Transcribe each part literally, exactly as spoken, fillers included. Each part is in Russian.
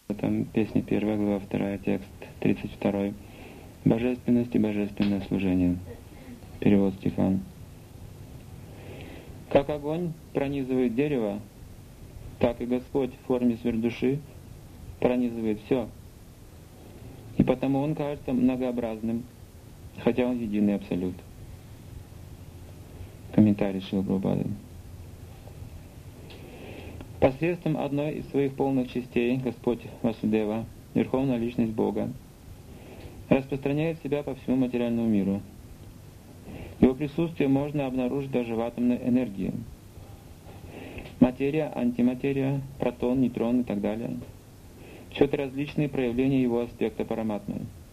Там песня первая, глава вторая, текст тридцать второй. Божественность и божественное служение. Перевод Стефан. Как огонь пронизывает дерево, так и Господь в форме сверхдуши пронизывает все. И потому Он кажется многообразным, хотя Он единый абсолют. Комментарий Шрилы Прабхупады. Посредством одной из своих полных частей Господь Васудева, Верховная Личность Бога, распространяет себя по всему материальному миру. Его присутствие можно обнаружить даже в атомной энергии. Материя, антиматерия, протон, нейтрон и так далее. Все это различные проявления его аспекта параматмы.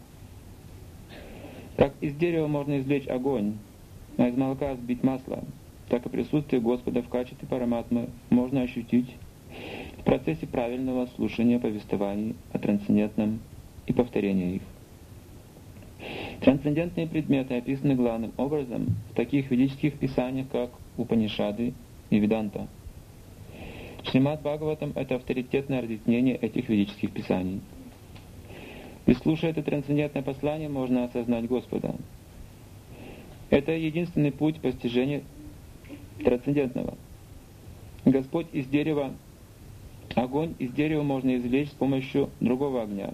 Как из дерева можно извлечь огонь, а из молока сбить масло, так и присутствие Господа в качестве параматмы можно ощутить в процессе правильного слушания повествований о трансцендентном и повторения их. Трансцендентные предметы описаны главным образом в таких ведических писаниях, как Упанишады и Веданта. Шримад Бхагаватам — это авторитетное разъяснение этих ведических писаний. И слушая это трансцендентное послание, можно осознать Господа. Это единственный путь постижения трансцендентного. Господь из дерева, огонь из дерева можно извлечь с помощью другого огня.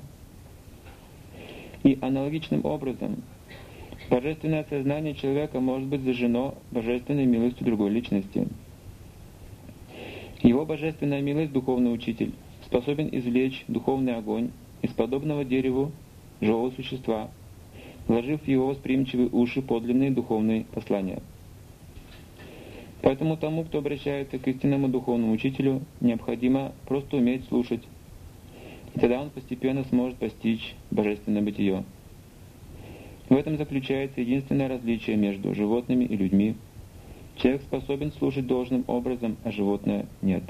И аналогичным образом божественное сознание человека может быть зажжено божественной милостью другой личности. Его божественная милость, духовный учитель, способен извлечь духовный огонь из подобного дереву живого существа, вложив в его восприимчивые уши подлинные духовные послания. Поэтому тому, кто обращается к истинному духовному учителю, необходимо просто уметь слушать, и тогда он постепенно сможет постичь божественное бытие. В этом заключается единственное различие между животными и людьми. Человек способен слушать должным образом, а животное нет.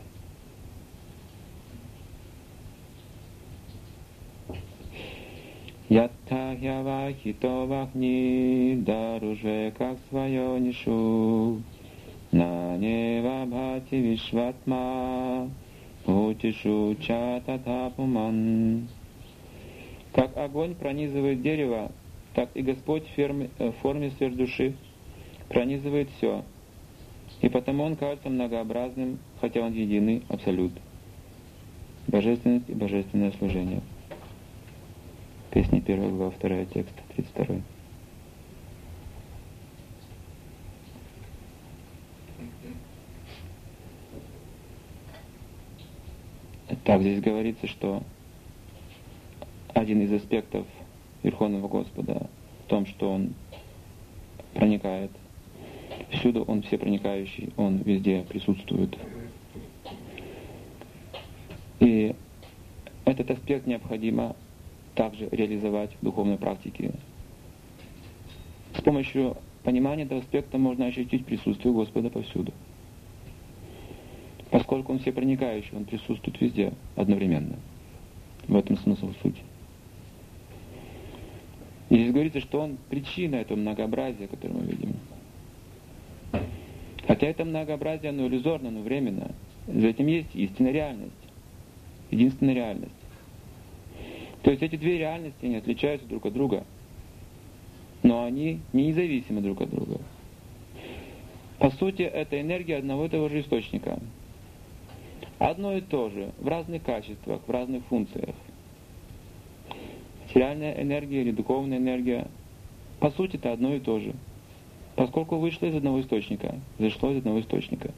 Ятта хьява хито вахни даруже как свое нишу на нева бхати вишватма утишу чататапуман. Как огонь пронизывает дерево, так и Господь в форме, в форме сверхдуши пронизывает все. И потому Он кажется многообразным, хотя Он единый абсолют. Божественность и божественное служение. Песня первая, глава вторая, текст тридцать второй. Так, здесь говорится, что один из аспектов Верховного Господа в том, что Он проникает. Всюду Он всепроникающий, Он везде присутствует. И этот аспект необходимо также реализовать в духовной практике. С помощью понимания этого аспекта можно ощутить присутствие Господа повсюду. Поскольку Он всепроникающий, Он присутствует везде одновременно. В этом смысл суть. И здесь говорится, что Он причина этого многообразия, которое мы видим. Хотя это многообразие, оно иллюзорно, но временно. За этим есть истинная реальность. Единственная реальность. То есть эти две реальности, они отличаются друг от друга. Но они не независимы друг от друга. По сути, это энергия одного и того же источника. Одно и то же, в разных качествах, в разных функциях. Материальная энергия или духовная энергия, по сути, это одно и то же. Поскольку вышло из одного источника, зашло из одного источника.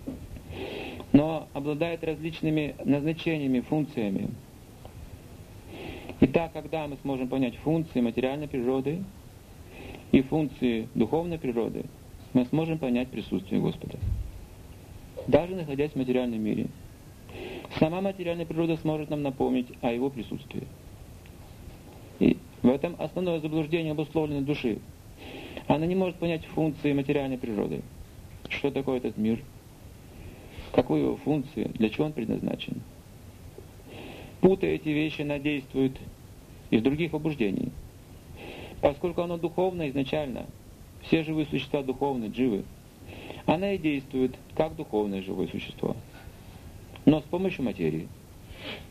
Но обладает различными назначениями, функциями. Итак, когда мы сможем понять функции материальной природы и функции духовной природы, мы сможем понять присутствие Господа. Даже находясь в материальном мире. Сама материальная природа сможет нам напомнить о Его присутствии. И в этом основное заблуждение обусловленной души. Она не может понять функции материальной природы. Что такое этот мир? Какую его функцию? Для чего он предназначен? Путая эти вещи, она действует из других побуждений. Поскольку оно духовно изначально, все живые существа духовны, дживы, она и действует как духовное живое существо, но с помощью материи.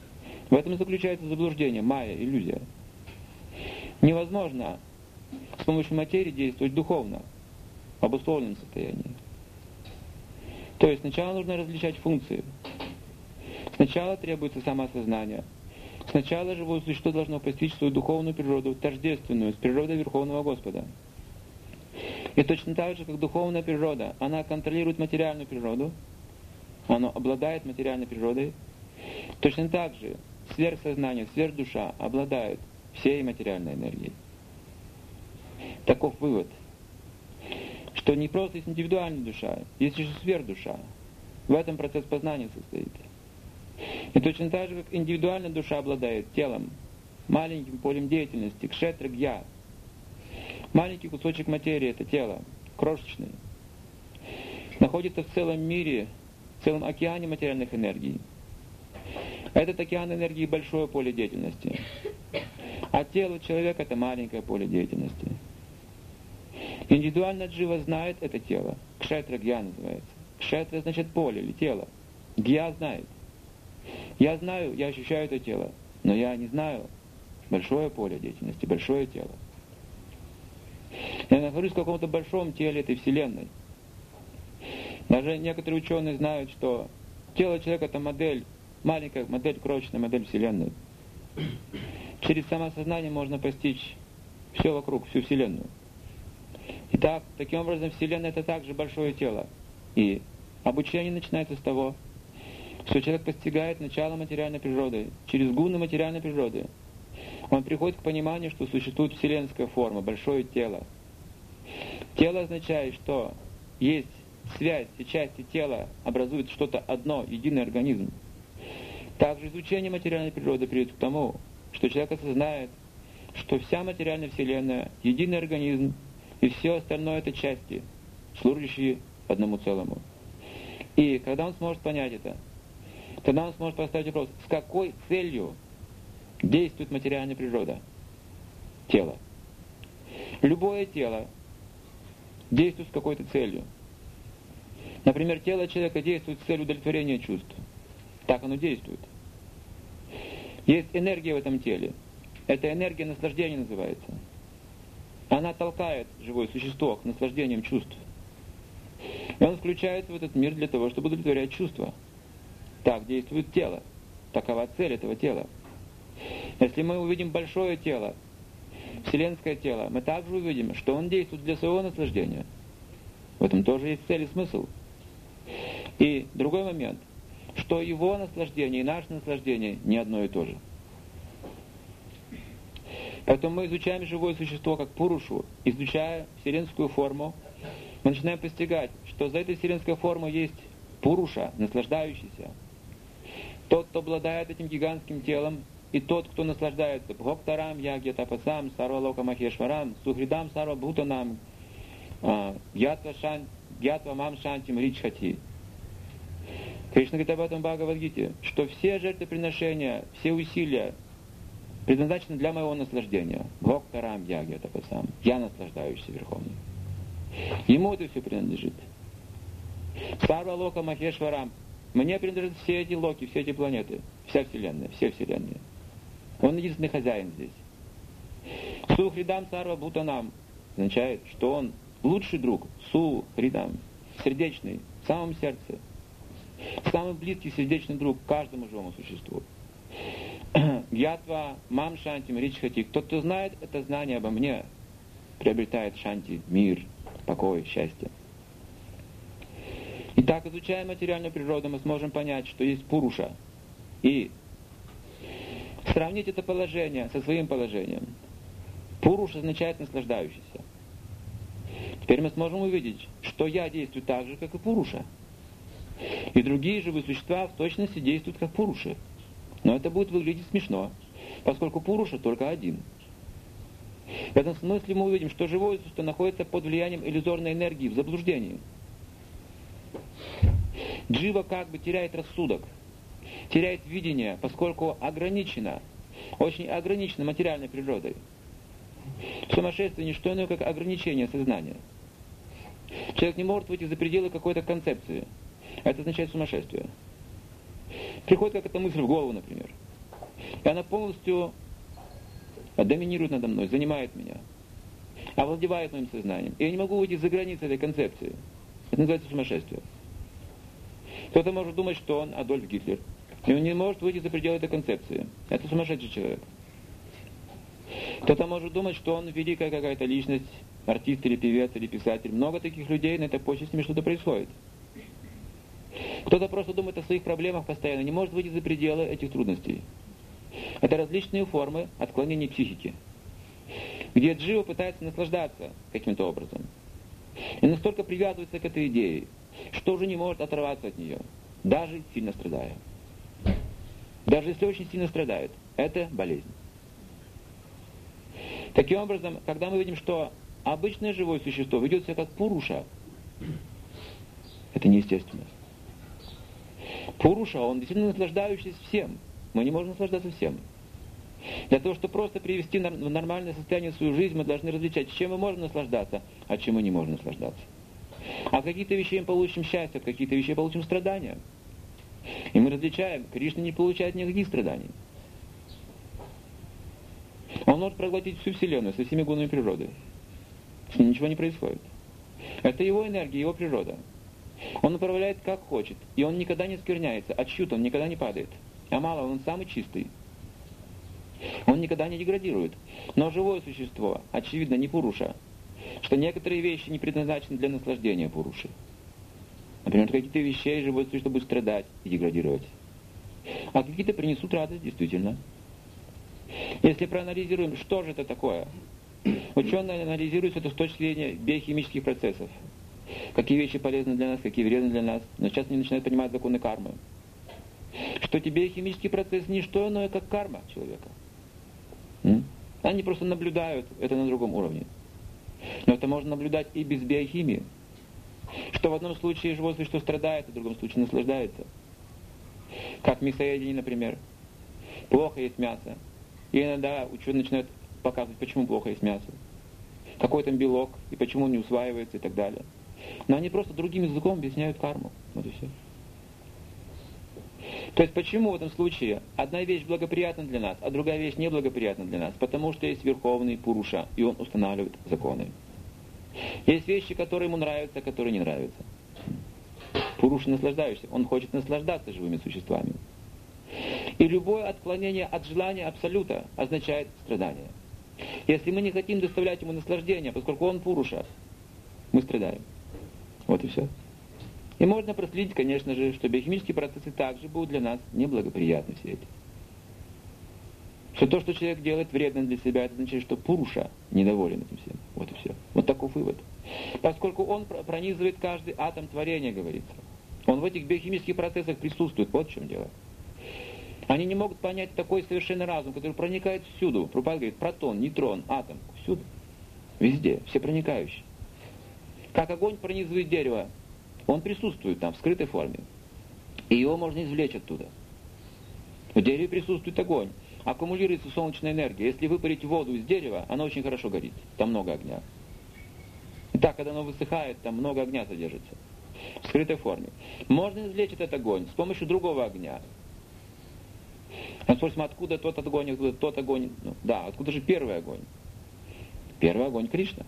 В этом и заключается заблуждение, майя, иллюзия. Невозможно с помощью материи действовать духовно, в обусловленном состоянии. То есть сначала нужно различать функции. Сначала требуется самоосознание. Сначала живое существо должно постичь свою духовную природу, тождественную с природой Верховного Господа. И точно так же, как духовная природа, она контролирует материальную природу, она обладает материальной природой, точно так же сверхсознание, сверхдуша обладает всей материальной энергией. Таков вывод, что не просто есть индивидуальная душа, есть еще сверхдуша. В этом процесс познания состоит. И точно так же, как индивидуальная душа обладает телом, маленьким полем деятельности, кшетра гья. Маленький кусочек материи — это тело, крошечный. Находится в целом мире, в целом океане материальных энергий. Этот океан энергии — большое поле деятельности. А тело человека — это маленькое поле деятельности. Индивидуально джива знает это тело. Кшетра гья называется. Кшетра значит поле или тело. Гья знает. Я знаю, я ощущаю это тело, но я не знаю большое поле деятельности, большое тело. Я нахожусь в каком-то большом теле этой Вселенной. Даже некоторые ученые знают, что тело человека — это модель, маленькая модель, крошечная модель Вселенной. Через самосознание можно постичь все вокруг, всю Вселенную. Итак, таким образом, Вселенная — это также большое тело. И обучение начинается с того, что человек постигает начало материальной природы, через гуны материальной природы. Он приходит к пониманию, что существует вселенская форма, большое тело. Тело означает, что есть связь, все части тела образуют что-то одно, единый организм. Также изучение материальной природы приводит к тому, что человек осознает, что вся материальная вселенная — единый организм, и все остальное — это части, служащие одному целому. И когда он сможет понять это, тогда он сможет поставить вопрос, с какой целью действует материальная природа тела. Любое тело действует с какой-то целью. Например, тело человека действует с целью удовлетворения чувств. Так оно действует. Есть энергия в этом теле. Эта энергия наслаждения называется. Она толкает живое существо к наслаждениям чувств. И он включается в этот мир для того, чтобы удовлетворять чувства. Так действует тело. Такова цель этого тела. Если мы увидим большое тело, вселенское тело, мы также увидим, что он действует для своего наслаждения. В этом тоже есть цель и смысл. И другой момент, что его наслаждение и наше наслаждение не одно и то же. Поэтому мы изучаем живое существо как пурушу, изучая вселенскую форму, мы начинаем постигать, что за этой вселенской формой есть пуруша, наслаждающийся. Тот, кто обладает этим гигантским телом, и тот, кто наслаждается бхоктарам, яги тапасам, сарвалока махешварам, сухридам сарва бхутанам, ятва мам шантим ричхати. Кришна говорит об этом в Бхагавад-гите, что все жертвоприношения, все усилия предназначены для моего наслаждения. Бхоктарам, яги тапасам. Я наслаждающийся Верховным. Ему это все принадлежит. Сарвалока махешварам. Мне принадлежат все эти локи, все эти планеты, вся Вселенная, все Вселенные. Он единственный хозяин здесь. Сухридам сарва бхутанам означает, что он лучший друг, сухридам, сердечный, в самом сердце. Самый близкий сердечный друг каждому живому существу. Ятва мам шантим ричхати. Тот, кто знает это знание обо мне, приобретает шанти, мир, покой, счастье. Итак, изучая материальную природу, мы сможем понять, что есть пуруша. И сравнить это положение со своим положением. Пуруш означает наслаждающийся. Теперь мы сможем увидеть, что я действую так же, как и пуруша. И другие живые существа в точности действуют как пуруши. Но это будет выглядеть смешно, поскольку пуруша только один. В этом смысле мы увидим, что живое существо находится под влиянием иллюзорной энергии, в заблуждении. Джива как бы теряет рассудок, теряет видение, поскольку ограничена, очень ограничена материальной природой. Сумасшествие — не что иное, как ограничение сознания. Человек не может выйти за пределы какой-то концепции. Это означает сумасшествие. Приходит какая-то мысль в голову, например. И она полностью доминирует надо мной, занимает меня, овладевает моим сознанием. И я не могу выйти за границы этой концепции. Это называется сумасшествие. Кто-то может думать, что он Адольф Гитлер. И он не может выйти за пределы этой концепции. Это сумасшедший человек. Кто-то может думать, что он великая какая-то личность, артист или певец или писатель. Много таких людей, на этой почве с ними что-то происходит. Кто-то просто думает о своих проблемах постоянно, не может выйти за пределы этих трудностей. Это различные формы отклонений психики, где джива пытается наслаждаться каким-то образом. И настолько привязывается к этой идее, что уже не может оторваться от нее, даже сильно страдая. Даже если очень сильно страдает, это болезнь. Таким образом, когда мы видим, что обычное живое существо ведет себя как пуруша, это неестественно. Пуруша, он действительно наслаждающийся всем. Мы не можем наслаждаться всем. Для того, чтобы просто привести в нормальное состояние свою жизнь, мы должны различать, чем мы можем наслаждаться, а чем мы не можем наслаждаться. От каких-то вещей мы получим счастье, от каких-то вещей получим страдания. И мы различаем, Кришна не получает никаких страданий. Он может проглотить всю Вселенную со всеми гунами природы. С ним ничего не происходит. Это его энергия, его природа. Он управляет как хочет, и он никогда не скверняется, а чьют он никогда не падает. А мало, он самый чистый. Он никогда не деградирует. Но живое существо, очевидно, не пуруша, что некоторые вещи не предназначены для наслаждения пуруши. Например, какие-то вещи живое существо будет страдать и деградировать. А какие-то принесут радость, действительно. Если проанализируем, что же это такое, ученые анализируют это с точки зрения биохимических процессов. Какие вещи полезны для нас, какие вредны для нас. Но сейчас они начинают понимать законы кармы. Что тебе химический процесс не что иное, как карма человека. М? Они просто наблюдают это на другом уровне. Но это можно наблюдать и без биохимии. Что в одном случае живое существо страдает, а в другом случае наслаждается. Как мясоедение, например. Плохо есть мясо. И иногда ученые начинают показывать, почему плохо есть мясо. Какой там белок, и почему он не усваивается, и так далее. Но они просто другим языком объясняют карму. Вот и все. То есть почему в этом случае одна вещь благоприятна для нас, а другая вещь неблагоприятна для нас? Потому что есть верховный пуруша, и он устанавливает законы. Есть вещи, которые ему нравятся, а которые не нравятся. Пуруша наслаждающийся, он хочет наслаждаться живыми существами. И любое отклонение от желания абсолюта означает страдание. Если мы не хотим доставлять ему наслаждение, поскольку он пуруша, мы страдаем. Вот и все. И можно проследить, конечно же, что биохимические процессы также будут для нас неблагоприятны все эти. Что то, что человек делает вредно для себя, это означает, что пуруша недоволен этим всем. Вот и все. Вот такой вывод. Поскольку он пронизывает каждый атом творения, говорится. Он в этих биохимических процессах присутствует. Вот в чем дело. Они не могут понять такой совершенный разум, который проникает всюду. Прабхупада говорит, протон, нейтрон, атом. Всюду. Везде. Все проникающие. Как огонь пронизывает дерево. Он присутствует там, в скрытой форме. И его можно извлечь оттуда. В дереве присутствует огонь. Аккумулируется солнечная энергия. Если выпарить воду из дерева, она очень хорошо горит. Там много огня. И так, когда оно высыхает, там много огня содержится. В скрытой форме. Можно извлечь этот огонь с помощью другого огня. А спросим, откуда тот огонь, откуда тот огонь? Ну, да, откуда же первый огонь? Первый огонь Кришна.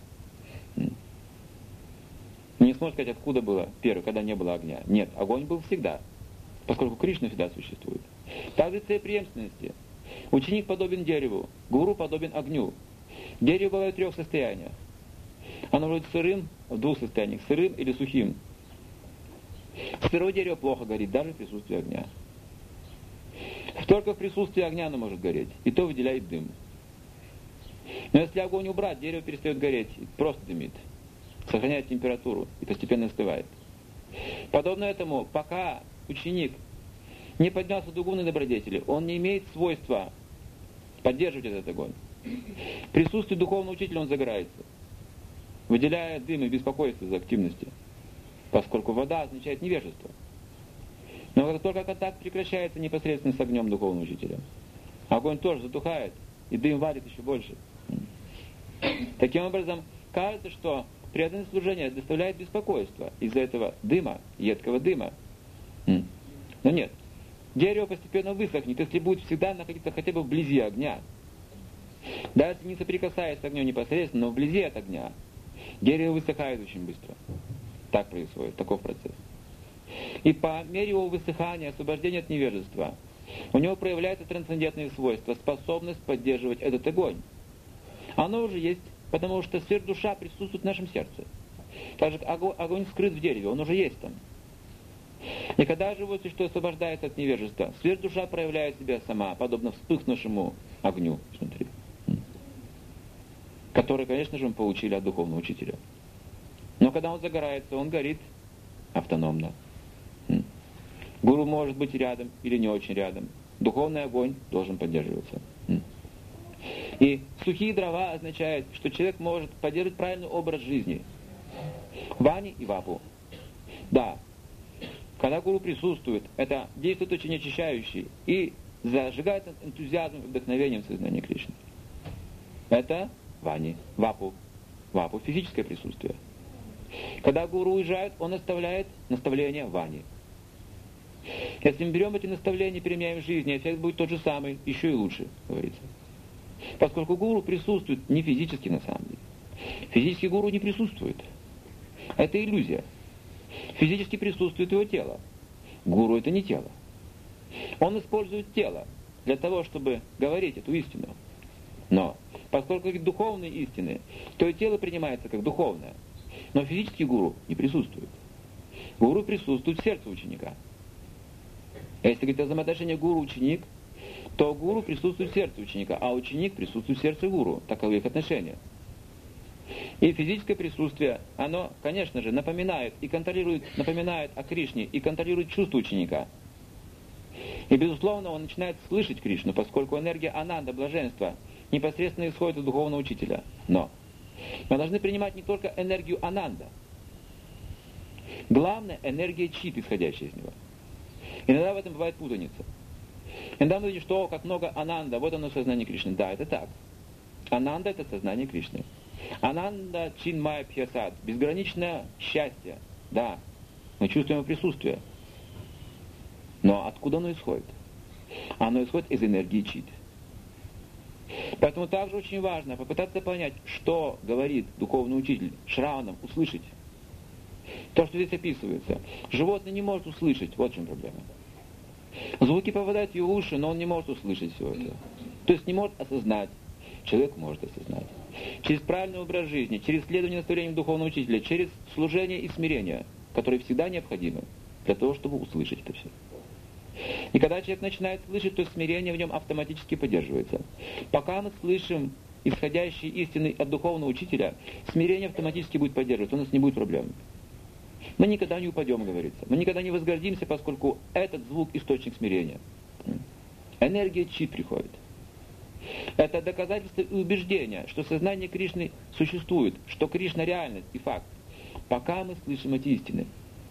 Не сможешь сказать, откуда было первый, когда не было огня. Нет, огонь был всегда, поскольку Кришна всегда существует. Также цель преемственности. Ученик подобен дереву, гуру подобен огню. Дерево бывает в трех состояниях. Оно может быть сырым в двух состояниях, сырым или сухим. Сырое дерево плохо горит, даже в присутствии огня. Только в присутствии огня оно может гореть, и то выделяет дым. Но если огонь убрать, дерево перестает гореть, просто дымит. Сохраняет температуру и постепенно остывает. Подобно этому, пока ученик не поднялся до гуны добродетели, он не имеет свойства поддерживать этот огонь. В присутствии духовного учителя он загорается, выделяя дым и беспокойство из активности, поскольку вода означает невежество. Но как только контакт прекращается непосредственно с огнем духовного учителя, огонь тоже затухает, и дым валит еще больше. Таким образом, кажется, что преданное служение доставляет беспокойство из-за этого дыма, едкого дыма. Но нет. Дерево постепенно высохнет, если будет всегда находиться хотя бы вблизи огня. Даже не соприкасаясь с огнем непосредственно, но вблизи от огня, дерево высыхает очень быстро. Так происходит, таков процесс. И по мере его высыхания, освобождения от невежества, у него проявляются трансцендентные свойства, способность поддерживать этот огонь. Оно уже есть, потому что сверхдуша присутствует в нашем сердце. Так же огонь, огонь скрыт в дереве, он уже есть там. И когда живое существо освобождается от невежества, сверхдуша проявляет себя сама, подобно вспыхнувшему огню внутри, который, конечно же, мы получили от духовного учителя. Но когда он загорается, он горит автономно. Гуру может быть рядом или не очень рядом. Духовный огонь должен поддерживаться. И сухие дрова означает, что человек может поддерживать правильный образ жизни. Вани и вапу. Да, когда гуру присутствует, это действует очень очищающий и зажигает энтузиазмом и вдохновением сознания Кришны. Это вани, вапу. Вапу — физическое присутствие. Когда гуру уезжает, он оставляет наставления вани. Если мы берем эти наставления и применяем в жизни, эффект будет тот же самый, еще и лучше, говорится. Поскольку гуру присутствует не физически на самом деле. Физически гуру не присутствует. Это иллюзия. Физически присутствует его тело. Гуру — это не тело. Он использует тело для того, чтобы говорить эту истину. Но поскольку это духовные истины, то и тело принимается как духовное. Но физический гуру не присутствует. Гуру присутствует в сердце ученика. Если говорить о взаимоотношении гуру-ученик, то гуру присутствует в сердце ученика, а ученик присутствует в сердце гуру. Таковы их отношения. И физическое присутствие, оно, конечно же, напоминает и контролирует, напоминает о Кришне и контролирует чувство ученика. И, безусловно, он начинает слышать Кришну, поскольку энергия ананда, блаженства, непосредственно исходит от духовного учителя. Но мы должны принимать не только энергию ананда. Главное — энергия чит, исходящая из него. Иногда в этом бывает путаница. Иногда мы видим, что как много ананда, вот оно сознание Кришны. Да, это так. Ананда — это сознание Кришны. Ананда чинмая пхьясад, безграничное счастье. Да, мы чувствуем его присутствие. Но откуда оно исходит? Оно исходит из энергии чит. Поэтому также очень важно попытаться понять, что говорит духовный учитель, шраванам услышать. То, что здесь описывается. Животное не может услышать, вот в чем проблема. Звуки попадают в его уши, но он не может услышать все это. То есть не может осознать. Человек может осознать. Через правильный образ жизни, через следование наставлениям духовного учителя, через служение и смирение, которые всегда необходимы для того, чтобы услышать это все. И когда человек начинает слышать, то смирение в нем автоматически поддерживается. Пока мы слышим исходящие истины от духовного учителя, смирение автоматически будет поддерживаться, у нас не будет проблем. Мы никогда не упадем, говорится. Мы никогда не возгордимся, поскольку этот звук — источник смирения. Энергия чит приходит. Это доказательство и убеждение, что сознание Кришны существует, что Кришна — реальность и факт. Пока мы слышим эти истины.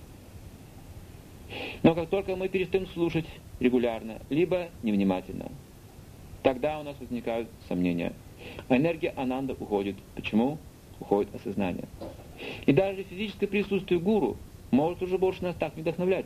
Но как только мы перестаем слушать регулярно, либо невнимательно, тогда у нас возникают сомнения. Энергия ананда уходит. Почему? Уходит осознание. И даже физическое присутствие гуру может уже больше нас так не вдохновлять.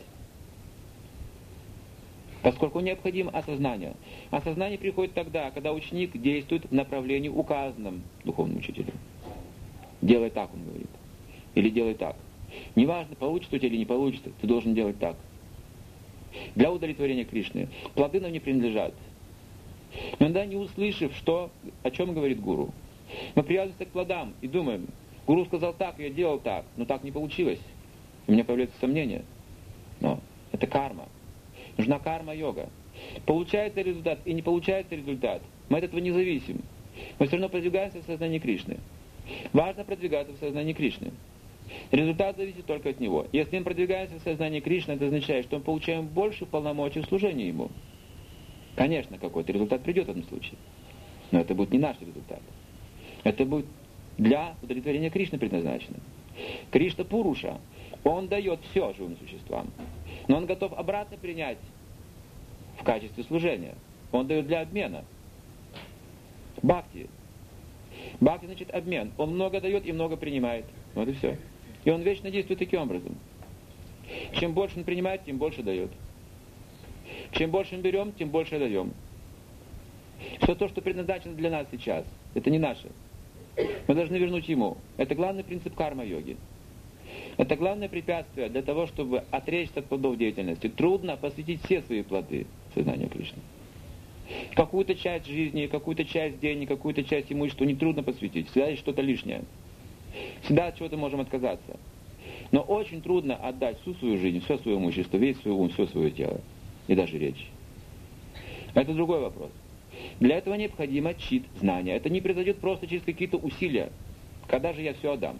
Поскольку необходимо осознание. Осознание приходит тогда, когда ученик действует в направлении, указанном духовным учителем. Делай так, он говорит. Или делай так. Неважно, получится у тебя или не получится, ты должен делать так. Для удовлетворения Кришны. Плоды нам не принадлежат. Иногда не услышав, что, о чем говорит гуру, мы привязываемся к плодам и думаем, гуру сказал так, я делал так, но так не получилось. У меня появляется сомнение. Но это карма. Нужна карма-йога. Получается результат и не получается результат. Мы от этого не зависим. Мы все равно продвигаемся в сознании Кришны. Важно продвигаться в сознании Кришны. Результат зависит только от него. Если мы продвигаемся в сознании Кришны, это означает, что мы получаем больше полномочий в служении Ему. Конечно, какой-то результат придет в этом случае. Но это будет не наш результат. Это будет для удовлетворения Кришны предназначено. Кришна Пуруша, Он дает все живым существам. Но Он готов обратно принять в качестве служения. Он дает для обмена. Бхакти. Бхакти значит обмен. Он много дает и много принимает. Вот и все. И он вечно действует таким образом. Чем больше он принимает, тем больше дает. Чем больше мы берем, тем больше даем. Все то, что предназначено для нас сейчас, это не наше. Мы должны вернуть ему. Это главный принцип карма-йоги. Это главное препятствие для того, чтобы отречься от плодов деятельности. Трудно посвятить все свои плоды сознанию Кришны. Какую-то часть жизни, какую-то часть денег, какую-то часть имущества нетрудно посвятить. Всегда есть что-то лишнее. Всегда от чего-то можем отказаться. Но очень трудно отдать всю свою жизнь, все свое имущество, весь свой ум, все свое тело. И даже речь. Это другой вопрос. Для этого необходимо чит, знания. Это не произойдет просто через какие-то усилия. Когда же я все отдам?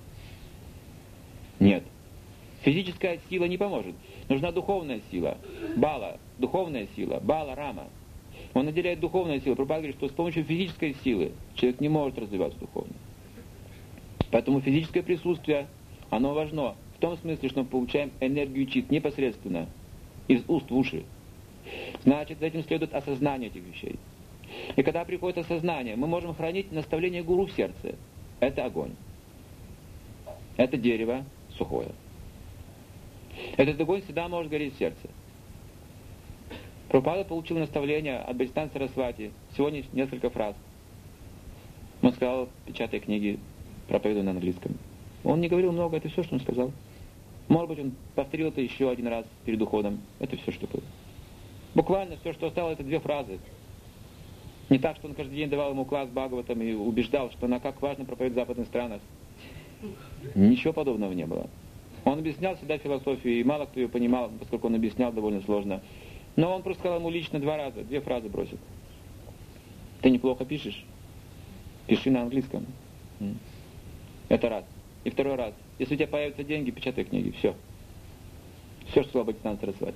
Нет. Физическая сила не поможет. Нужна духовная сила. Бала, духовная сила. Бала, рама. Он наделяет духовную силу. Прабхупада говорит, что с помощью физической силы человек не может развиваться духовно. Поэтому физическое присутствие, оно важно. В том смысле, что мы получаем энергию чит непосредственно из уст в уши. Значит, за этим следует осознание этих вещей. И когда приходит осознание, мы можем хранить наставление гуру в сердце. Это огонь. Это дерево сухое. Этот огонь всегда может гореть в сердце. Прабхупада получил наставление от Бхактисиданта Сарасвати. Сегодня несколько фраз. Он сказал, печатая книги, проповедуя на английском. Он не говорил много, это все, что он сказал. Может быть, он повторил это еще один раз перед уходом. Это все, что было. Буквально все, что осталось, это две фразы. Не так, что он каждый день давал ему класс Бхагаватам и убеждал, что она как важно проповедует в западных странах. Ничего подобного не было. Он объяснял всегда философию, и мало кто ее понимал, поскольку он объяснял довольно сложно. Но он просто сказал ему лично два раза, две фразы бросит. Ты неплохо пишешь? Пиши на английском. Это раз. И второй раз. Если у тебя появятся деньги, печатай книги. Все. Все, что сказал Бхактисиданта Сарасвати.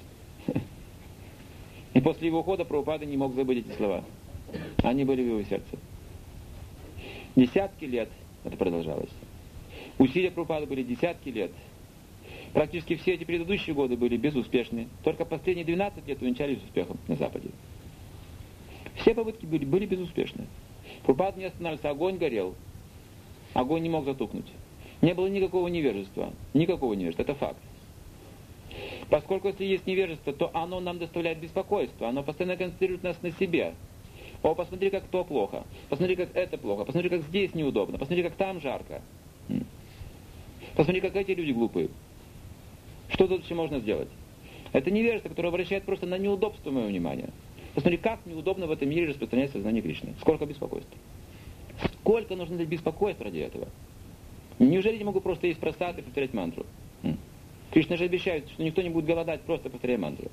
И после его ухода Прабхупада не мог забыть эти слова. Они были в его сердце. Десятки лет это продолжалось. Усилия Прабхупады были десятки лет. Практически все эти предыдущие годы были безуспешны. Только последние двенадцать лет увенчались успехом на Западе. Все попытки были, были безуспешны. Прабхупада не останавливался, огонь горел. Огонь не мог затухнуть. Не было никакого невежества. Никакого невежества. Это факт. Поскольку если есть невежество, то оно нам доставляет беспокойство. Оно постоянно концентрирует нас на себе. О, посмотри, как то плохо. Посмотри, как это плохо. Посмотри, как здесь неудобно. Посмотри, как там жарко. Посмотри, как эти люди глупые. Что тут еще можно сделать? Это невежество, которое обращает просто на неудобство мое внимание. Посмотри, как неудобно в этом мире распространять сознание Кришны. Сколько беспокойства. Сколько нужно дать беспокойств ради этого? Неужели не могу просто есть просад и повторять мантру? Кришна же обещает, что никто не будет голодать, просто повторяя мантру.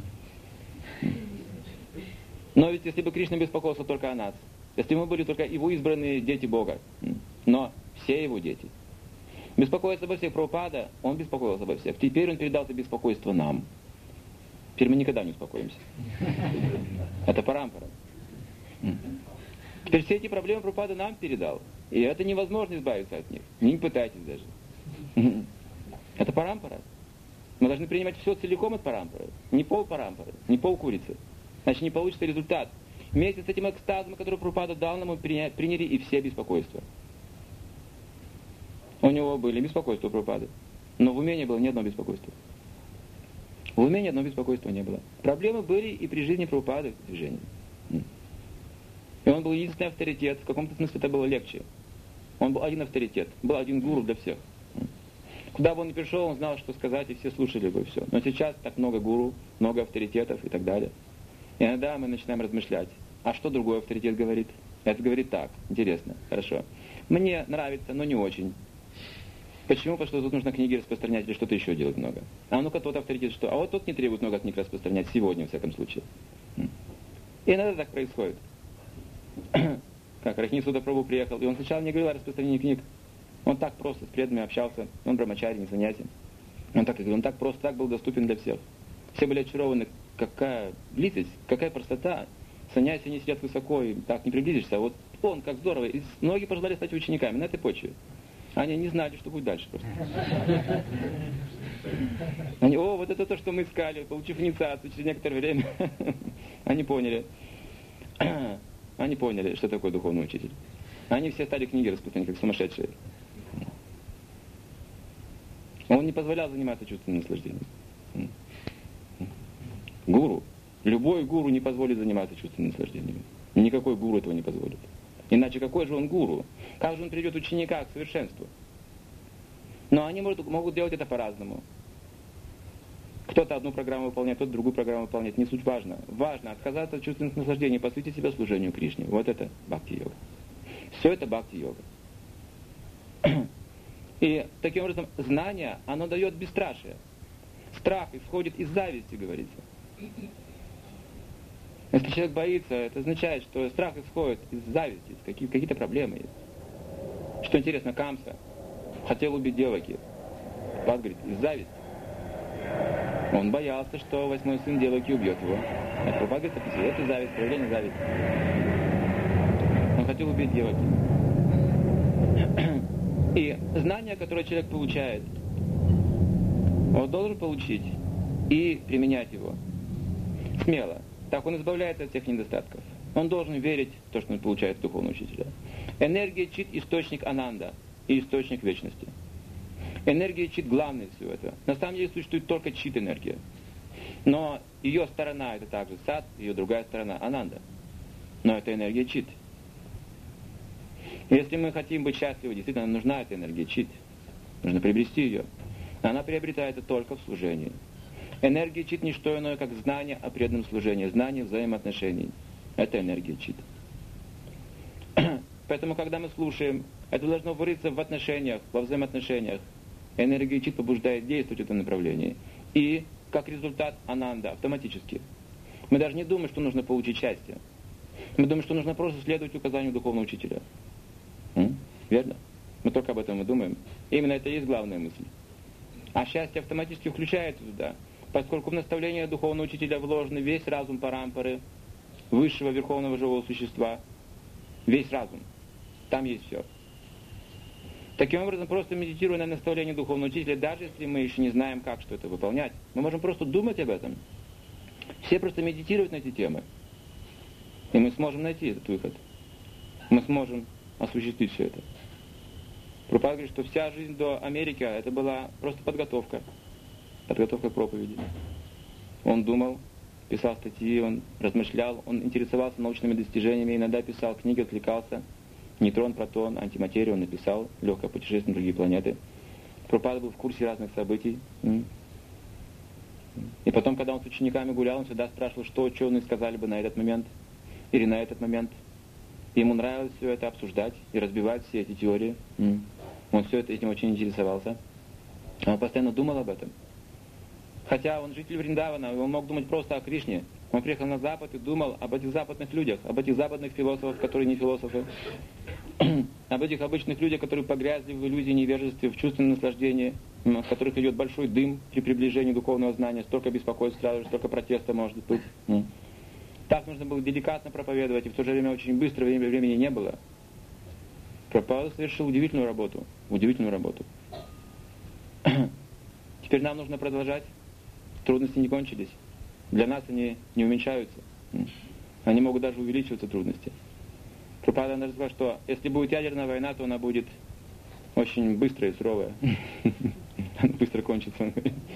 Но ведь если бы Кришна беспокоился только о нас, если мы были только его избранные дети Бога, но все его дети, беспокоиться обо всех Прабхупада, он беспокоился обо всех. Теперь он передал это беспокойство нам. Теперь мы никогда не успокоимся. Это парампара. Теперь все эти проблемы Прабхупада нам передал. И это невозможно избавиться от них. Не пытайтесь даже. Это парампара. Мы должны принимать все целиком от парампары. Не пол парампары, не пол курицы. Значит, не получится результат. Вместе с этим экстазом, который Прабхупада дал нам, мы приняли и все беспокойства. У него были беспокойства у Прабхупады. Но в уме не было ни одного беспокойства. В уме ни одного беспокойства не было. Проблемы были и при жизни Прабхупады в движении. И он был единственный авторитет. В каком-то смысле это было легче. Он был один авторитет. Был один гуру для всех. Куда бы он ни пришел, он знал, что сказать, и все слушали бы, и все. Но сейчас так много гуру, много авторитетов и так далее. И иногда мы начинаем размышлять. А что другой авторитет говорит? Это говорит так. Интересно. Хорошо. Мне нравится, но не очень. Почему? Потому что тут нужно книги распространять или что-то еще делать много. А ну-ка тот авторитет что? А вот тот не требует много книг распространять сегодня, во всяком случае. И иногда так происходит. Как Рахни Судапрабху приехал, и он сначала не говорил о распространении книг. Он так просто с преданными общался, он брамачари, не саньяси. Он так, он так просто, так был доступен для всех. Все были очарованы, какая близость, какая простота. Саньяси не сидят высоко, и так не приблизишься. А вот он, как здорово. И многие пожелали стать учениками на этой почве. Они не знали, что будет дальше просто. Они, о, вот это то, что мы искали, получив инициацию через некоторое время. Они поняли. Они поняли, что такое духовный учитель. Они все стали книги распространять, как сумасшедшие. Он не позволял заниматься чувственным наслаждением. Гуру. Любой гуру не позволит заниматься чувственными наслаждениями. Никакой гуру этого не позволит. Иначе какой же он гуру? Как же он приведет ученика к совершенству? Но они могут, могут делать это по-разному. Кто-то одну программу выполняет, кто-то другую программу выполняет. Не суть важно. Важно отказаться от чувственных наслаждений, посвятить себя служению Кришне. Вот это бхакти-йога. Все это бхакти-йога. И таким образом знание, оно дает бесстрашие. Страх исходит из зависти, говорится. Если человек боится, это означает, что страх исходит из зависти, какие- какие-то проблемы есть. Что интересно, Камса хотел убить Деваки. Пад говорит, из зависти. Он боялся, что восьмой сын Деваки убьет его. А Прабхупада говорит, описывает, это зависть, проявление зависти. Он хотел убить Деваки. И знание, которое человек получает, он должен получить и применять его смело. Так он избавляется от всех недостатков. Он должен верить в то, что он получает от духовного учителя. Энергия чит – источник ананда и источник вечности. Энергия чит – главное всего этого. На самом деле существует только чит-энергия. Но ее сторона – это также сад, ее другая сторона – ананда. Но это энергия чит. Если мы хотим быть счастливы, действительно нам нужна эта энергия чит. Нужно приобрести ее. Она приобретается только в служении. Энергия чит не что иное, как знание о преданном служении, знание взаимоотношений. Это энергия чит. Поэтому, когда мы слушаем, это должно вырыться в отношениях, во взаимоотношениях. Энергия чит побуждает действовать в этом направлении. И, как результат, ананда автоматически. Мы даже не думаем, что нужно получить счастье. Мы думаем, что нужно просто следовать указанию духовного учителя. М? Верно? Мы только об этом и думаем. И именно это и есть главная мысль. А счастье автоматически включается туда, поскольку в наставление духовного учителя вложен весь разум Парампары, высшего верховного живого существа. Весь разум. Там есть все. Таким образом, просто медитируя на наставление духовного учителя, даже если мы еще не знаем, как что это выполнять, мы можем просто думать об этом. Все просто медитируют на эти темы. И мы сможем найти этот выход. Мы сможем осуществить все это. Прабхупада говорит, что вся жизнь до Америки, это была просто подготовка. Подготовка к проповеди. Он думал, писал статьи, он размышлял, он интересовался научными достижениями, иногда писал книги, отвлекался. Нейтрон, протон, антиматерию он написал, легкое путешествие на другие планеты. Прабхупада был в курсе разных событий. И потом, когда он с учениками гулял, он всегда спрашивал, что ученые сказали бы на этот момент или на этот момент. И ему нравилось все это обсуждать и разбивать все эти теории. Он все это этим очень интересовался. Он постоянно думал об этом. Хотя он житель Вриндавана, он мог думать просто о Кришне. Он приехал на Запад и думал об этих западных людях, об этих западных философах, которые не философы, об этих обычных людях, которые погрязли в иллюзии невежестве, в чувственном наслаждении, от которых идет большой дым при приближении духовного знания, столько беспокойства сразу же, столько протеста может быть. Так нужно было деликатно проповедовать, и в то же время очень быстро времени не было. Прабхупада совершил удивительную работу, удивительную работу. Теперь нам нужно продолжать. Трудности не кончились. Для нас они не уменьшаются. Они могут даже увеличиваться, трудности. Прабхупада даже сказал, что если будет ядерная война, то она будет очень быстрая и суровая. Она быстро кончится.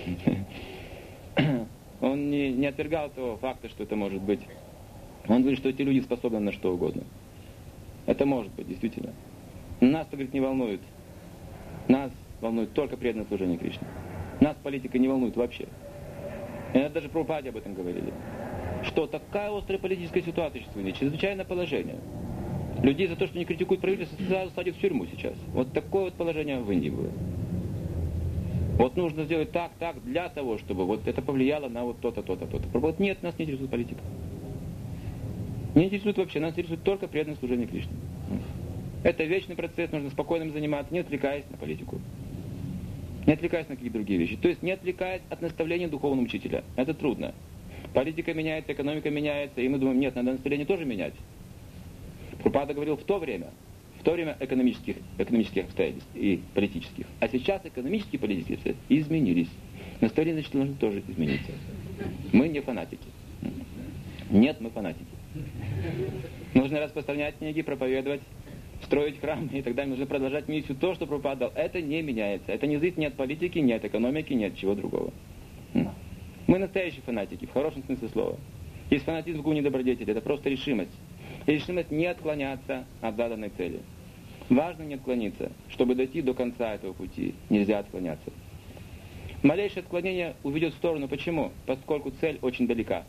Он не, не отвергал того факта, что это может быть. Он говорит, что эти люди способны на что угодно. Это может быть, действительно. Но нас, говорит, не волнует. Нас волнует только преданное служение Кришне. Нас политика не волнует вообще. И это даже Прабхупаде об этом говорили. Что такая острая политическая ситуация существует, чрезвычайное положение. Людей за то, что не критикуют правительство, сразу садят в тюрьму сейчас. Вот такое вот положение в Индии было. Вот нужно сделать так, так, для того, чтобы вот это повлияло на вот то-то, то-то, то-то. Вот нет, нас не интересует политика. Не интересует вообще, нас интересует только преданное служение Кришне. Это вечный процесс, нужно спокойно заниматься, не отвлекаясь на политику. Не отвлекаясь на какие-то другие вещи. То есть не отвлекаясь от наставления духовного учителя. Это трудно. Политика меняется, экономика меняется, и мы думаем, нет, надо наставление тоже менять. Прабхупада говорил в то время, в то время экономических, экономических обстоятельств и политических. А сейчас экономические и политические обстоятельства изменились. Наставление, значит, должно тоже измениться. Мы не фанатики. Нет, мы фанатики. Нужно распространять книги, проповедовать, строить храмы, и тогда нужно продолжать миссию. То, что Прабхупада дал, это не меняется. Это не зависит ни от политики, ни от экономики, ни от чего другого. Мы настоящие фанатики, в хорошем смысле слова. Есть фанатизм в гуне добродетели, это просто решимость. И решимость не отклоняться от заданной цели. Важно не отклониться. Чтобы дойти до конца этого пути, нельзя отклоняться. Малейшее отклонение уведет в сторону. Почему? Поскольку цель очень далека.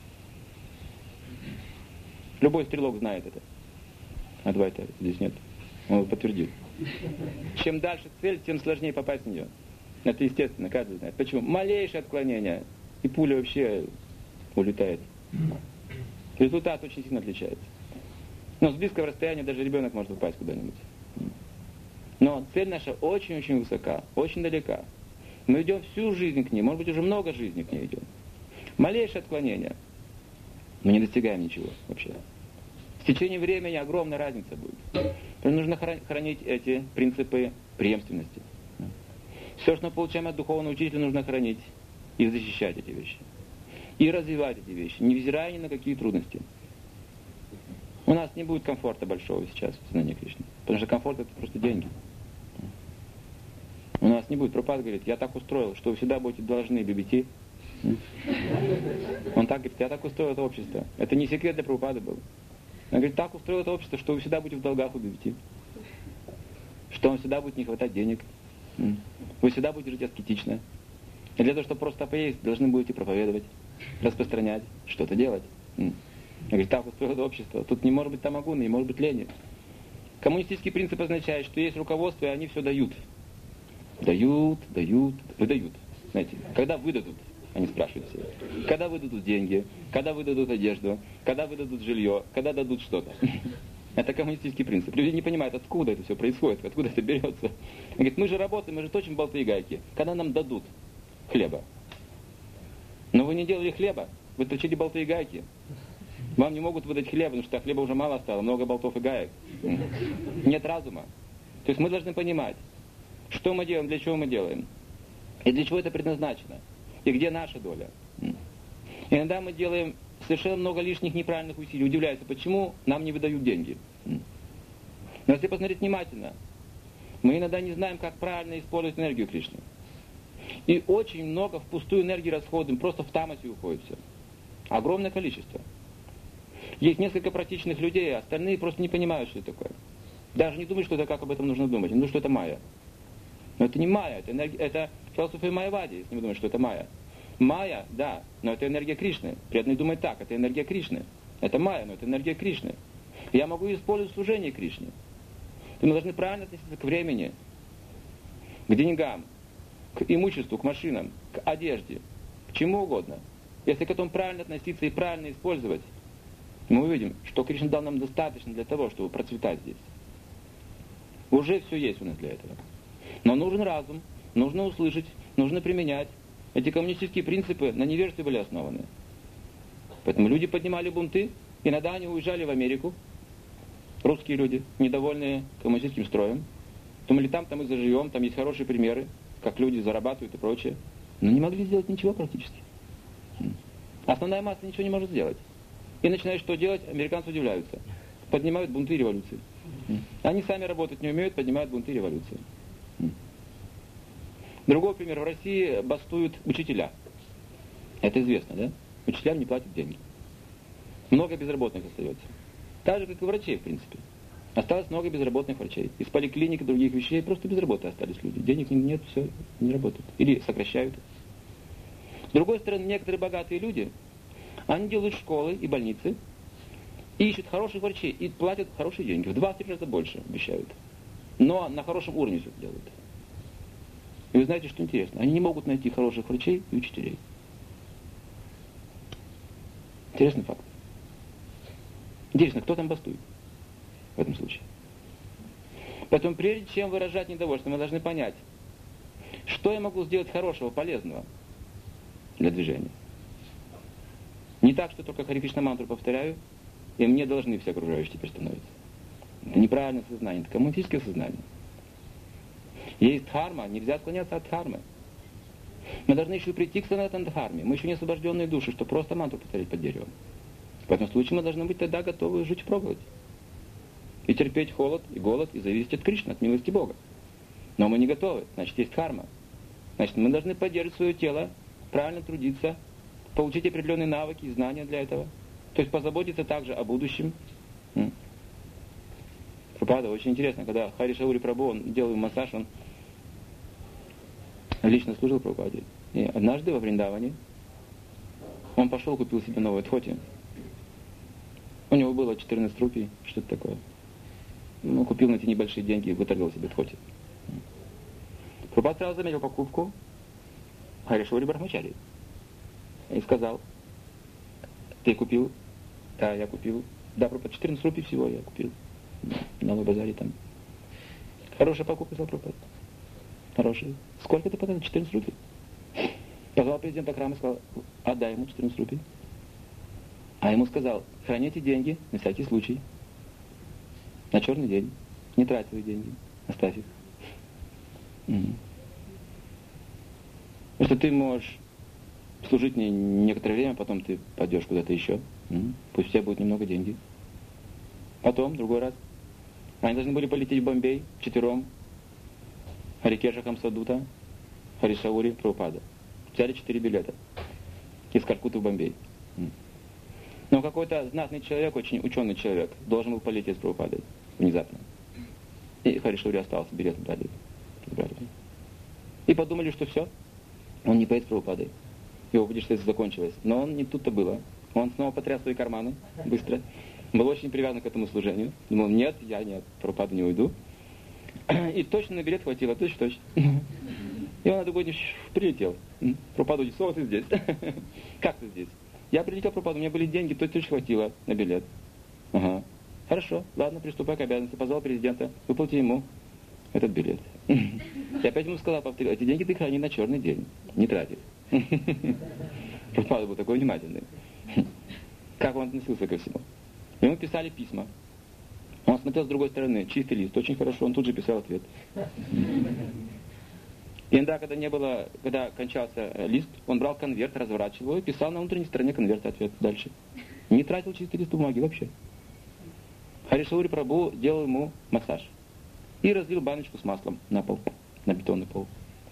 Любой стрелок знает это. А Двайта здесь нет. Он подтвердил. Чем дальше цель, тем сложнее попасть в нее. Это естественно, каждый знает. Почему? Малейшее отклонение, и пуля вообще улетает. Результат очень сильно отличается. Но с близкого расстояния даже ребенок может попасть куда-нибудь. Но цель наша очень-очень высока, очень далека. Мы идем всю жизнь к ней, может быть, уже много жизней к ней идем. Малейшее отклонение, мы не достигаем ничего вообще. В течение времени огромная разница будет. Нужно хранить эти принципы преемственности. Все, что мы получаем от духовного учителя, нужно хранить и защищать эти вещи. И развивать эти вещи, невзирая ни на какие трудности. У нас не будет комфорта большого сейчас в сознании Кришны. Потому что комфорт — это просто деньги. У нас не будет. Прабхупада говорит, я так устроил, что вы всегда будете должны би би ти. Он так говорит, я так устроил это общество. Это не секрет для Прабхупады был. Он говорит, так устроил это общество, что вы всегда будете в долгах у би би ти. Что вам всегда будет не хватать денег. Вы всегда будете жить аскетично. И для того, чтобы просто поесть, должны будете проповедовать, распространять, что-то делать. Он говорит, так устроил это общество. Тут не может быть тамагуны, не может быть лени. Коммунистический принцип означает, что есть руководство, и они все дают. Дают, дают, выдают. Знаете, когда выдадут, они спрашивают все. Когда выдадут деньги, когда выдадут одежду, когда выдадут жилье, когда дадут что-то. Это коммунистический принцип. Люди не понимают, откуда это все происходит, откуда это берется. Он говорит, мы же работаем, мы же точим болты и гайки. Когда нам дадут хлеба. Но вы не делали хлеба, вы точили болты и гайки. Вам не могут выдать хлеба, потому что хлеба уже мало стало, много болтов и гаек. Нет разума. То есть мы должны понимать, что мы делаем, для чего мы делаем. И для чего это предназначено. И где наша доля. Иногда мы делаем совершенно много лишних неправильных усилий. Удивляются, почему нам не выдают деньги. Но если посмотреть внимательно, мы иногда не знаем, как правильно использовать энергию Кришны. И очень много впустую энергии расходуем, просто в тамасе уходит все. Огромное количество. Есть несколько практичных людей, а остальные просто не понимают, что это такое. Даже не думают, что это, как об этом нужно думать. Они думают, что это майя. Но это не майя, это, энергия, это философия майявади, если вы думаете, что это майя. Майя, да, но это энергия Кришны. Преданные думают так, это энергия Кришны. Это майя, но это энергия Кришны. Я могу использовать служение Кришне. Мы должны правильно относиться к времени, к деньгам, к имуществу, к машинам, к одежде, к чему угодно. Если к этому правильно относиться и правильно использовать, мы увидим, что Кришна дал нам достаточно для того, чтобы процветать здесь. Уже все есть у нас для этого. Но нужен разум, нужно услышать, нужно применять. Эти коммунистические принципы на невежестве были основаны. Поэтому люди поднимали бунты, иногда они уезжали в Америку, русские люди, недовольные коммунистическим строем. Думали, там, там мы заживем, там есть хорошие примеры, как люди зарабатывают и прочее. Но не могли сделать ничего практически. Основная масса ничего не может сделать. И начинают что делать, американцы удивляются. Поднимают бунты и революции. Они сами работать не умеют, поднимают бунты и революции. Другой пример. В России бастуют учителя. Это известно, да? Учителям не платят деньги. Много безработных остается. Так же, как и врачей, в принципе. Осталось много безработных врачей. Из поликлиник и других вещей просто без работы остались люди. Денег нет, все, не работают. Или сокращают. С другой стороны, некоторые богатые люди, они делают школы и больницы, ищут хороших врачей и платят хорошие деньги. В два-три раза больше обещают. Но на хорошем уровне все это делают. И вы знаете, что интересно? Они не могут найти хороших врачей и учителей. Интересный факт. Интересно, кто там бастует в этом случае? Поэтому прежде чем выражать недовольство, мы должны понять, что я могу сделать хорошего, полезного для движения. Не так, что только Харе Кришна мантру повторяю, и мне должны все окружающие теперь становиться. Это неправильное сознание, это коммунистическое сознание. Есть дхарма, нельзя отклоняться от дхармы. Мы должны еще прийти к санатан дхарме. Мы еще не освобожденные души, что просто мантру повторять под деревом. В этом случае мы должны быть тогда готовы жить и пробовать. И терпеть холод и голод, и зависеть от Кришны, от милости Бога. Но мы не готовы, значит есть дхарма. Значит, мы должны поддерживать свое тело, правильно трудиться, получить определенные навыки и знания для этого. То есть позаботиться также о будущем. Прабхупада, очень интересно, когда Хари Шаури Прабху, он делал массаж, он лично служил Прабхупаде. И однажды во Вриндаване он пошел, купил себе новую дхоти. У него было четырнадцать рупий, что-то такое. Ну, купил на эти небольшие деньги и выторговал себе дхоти. Прабхупада сразу заметил покупку Хари Шаури Брахмачари. И сказал: ты купил? Да, я купил. Да, Прабхупада, четырнадцать рупий всего я купил. На новой базаре там. Хорошая покупка, сказал Прабхупада. Хорошая. Сколько ты потратил? четырнадцать рупий. Позвал президента храма и сказал: отдай ему четырнадцать рупий. А ему сказал: храни эти деньги на всякий случай. На черный день. Не трать свои деньги. Оставь их. Угу. Потому что ты можешь служить мне некоторое время, потом ты пойдешь куда-то еще. Угу. Пусть у тебя будет немного денег. Потом, другой раз, они должны были полететь в Бомбей вчетвером. Харикеша Хамсадута, Харишаури, Прабхупада. Взяли четыре билета из Калькутты в Бомбей. Но какой-то знатный человек, очень ученый человек, должен был полететь с Прабхупадой внезапно. И Харишаури остался, билет дали. И подумали, что все, он не поедет с Прабхупадой. Его путешествие закончилось. Но он не тут-то было. Он снова потряс свои карманы быстро. Был очень привязан к этому служению. Думал: нет, я нет, Прабхупаду не уйду. И точно на билет хватило, точно-точно. И он на другой день прилетел. Прабхупада говорит: что ты здесь? Как ты здесь? Я прилетел, Прабхупада, у меня были деньги, точно хватило на билет. Ага. Хорошо, ладно, приступай к обязанности. Позвал президента, выплати ему этот билет. И опять ему сказал, повторил: эти деньги ты храни на черный день, не трать их. Прабхупада был такой внимательный. Как он относился ко всему? Ему писали письма. Он смотрел с другой стороны, чистый лист, очень хорошо, он тут же писал ответ. И иногда, когда не было, когда кончался лист, он брал конверт, разворачивал его и писал на внутренней стороне конверта ответ дальше. Не тратил чистый лист бумаги вообще. Хари Шаури Прабху делал ему массаж. И разлил баночку с маслом на пол, на бетонный пол.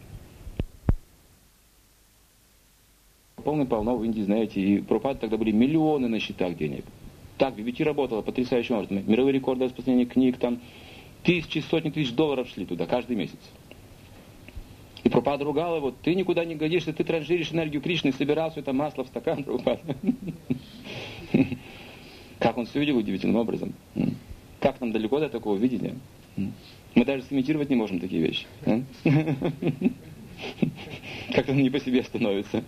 Полный полно в Индии, знаете, и Прабхупада тогда были миллионы на счетах денег. Так, би би ти работала потрясающим образом. Мировые рекорды распространения книг, там тысячи, сотни тысяч долларов шли туда каждый месяц. И Прабхупада ругал его: ты никуда не годишься, ты транжиришь энергию Кришны, собирал все это масло в стакан, Прабхупада. Как он все видел удивительным образом. Как нам далеко до такого видения? Мы даже сымитировать не можем такие вещи. Как-то не по себе становится.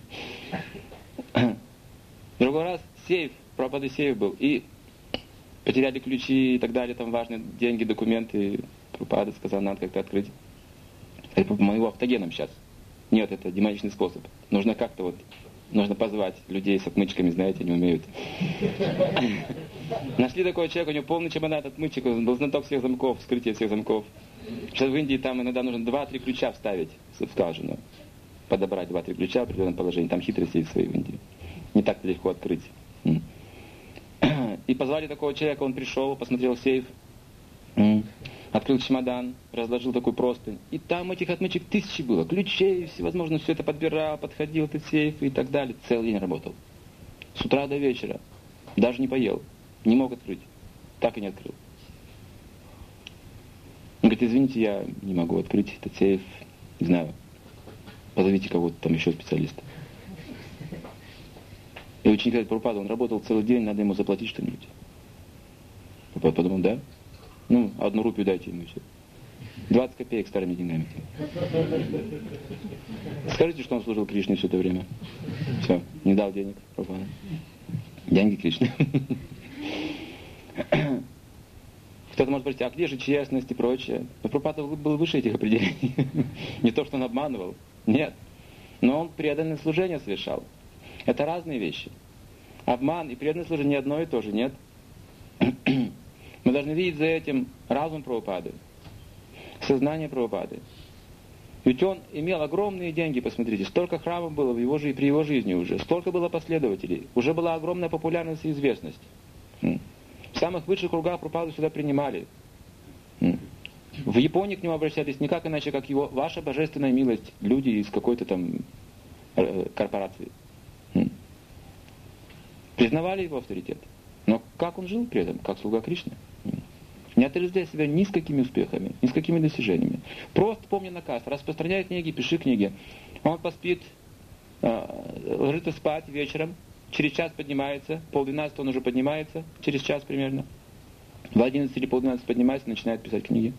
Другой раз сейф, Прабхупада сейф был, и потеряли ключи и так далее, там важные деньги, документы. Прабхупада сказал: надо как-то открыть. Мы его автогеном сейчас. Нет, это демоничный способ. Нужно как-то вот, нужно позвать людей с отмычками, знаете, не умеют. Нашли такого человека, у него полный чемодан отмычек, он был знаток всех замков, вскрытие всех замков. Сейчас в Индии там иногда нужно два-три ключа вставить в скважину. Подобрать два-три ключа в определенном положении. Там хитрости есть свои в Индии. Не так-то легко открыть. И позвали такого человека, он пришел, посмотрел сейф, открыл чемодан, разложил такую простынь. И там этих отмычек тысячи было. Ключей, всевозможно, все это подбирал, подходил этот сейф и так далее. Целый день работал. С утра до вечера. Даже не поел. Не мог открыть. Так и не открыл. Он говорит: извините, я не могу открыть этот сейф. Не знаю. Позовите кого-то там еще специалиста. И ученик говорит: Прабхупада, он работал целый день, надо ему заплатить что-нибудь. Прабхупада подумал: да? Ну, одну рупию дайте ему еще. двадцать копеек старыми деньгами. Скажите, что он служил Кришне все это время. Все, не дал денег, Прабхупада. Деньги Кришне. Кто-то может спросить: а где же честность и прочее? Но Прабхупада был выше этих определений. Не то, что он обманывал. Нет. Но он преданное служение совершал. Это разные вещи. Обман и преданное служение одно и то же, нет? Мы должны видеть за этим разум Прабхупады, сознание Прабхупады. Ведь он имел огромные деньги, посмотрите, столько храмов было в его, при его жизни уже, столько было последователей, уже была огромная популярность и известность. В самых высших кругах Прабхупаду сюда принимали. В Японии к нему обращались никак иначе, как его «Ваша божественная милость», люди из какой-то там корпорации. Признавали его авторитет. Но как он жил при этом, как слуга Кришны? Не отождествляя себя ни с какими успехами, ни с какими достижениями. Просто помни наказ, распространяй книги, пиши книги. Он поспит, ложится спать вечером, через час поднимается, полдвенадцатого он уже поднимается, через час примерно. В одиннадцать или полдвенадцать поднимается, начинает писать книги.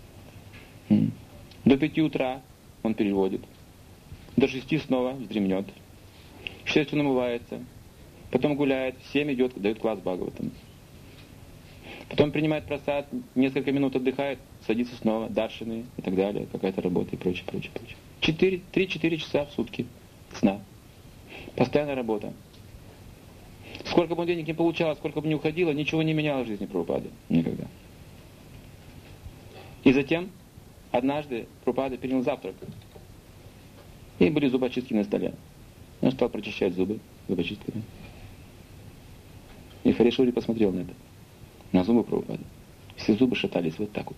До пяти утра он переводит. До шести снова вздремнет. В шесть он умывается. Потом гуляет, в семь идет, дает класс Бхагаватам. Потом принимает просад, несколько минут отдыхает, садится снова, даршины и так далее, какая-то работа и прочее, прочее, прочее. Четыре, три-четыре часа в сутки сна. Постоянная работа. Сколько бы он денег не получал, сколько бы не уходило, ничего не меняло в жизни Прабхупады. Никогда. И затем, однажды, Прабхупада принял завтрак. И были зубочистки на столе. Он стал прочищать зубы зубочистками. И Харишури посмотрел на это. На зубы Прабхупады. Все зубы шатались вот так вот.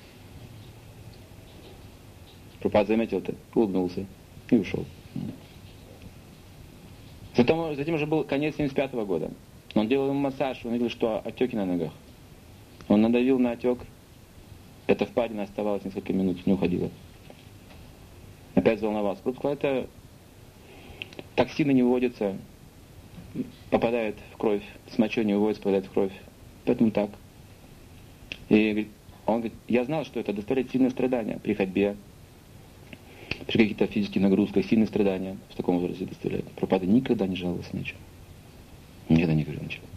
Прабхупада заметил это, улыбнулся и ушел. Затем, затем уже был конец семьдесят пятого года. Он делал ему массаж, он видел, что отеки на ногах. Он надавил на отек. Эта впадина оставалась несколько минут, не уходила. Опять заволновался. Прабхупада это токсины не выводятся, попадает в кровь, с мочой не выводится, попадает в кровь. Поэтому так. И он говорит, я знал, что это доставляет сильные страдания при ходьбе, при каких-то физических нагрузках, сильные страдания в таком возрасте доставляет. Прабхупада никогда не жаловался на ничего. Никогда не говорил ничего.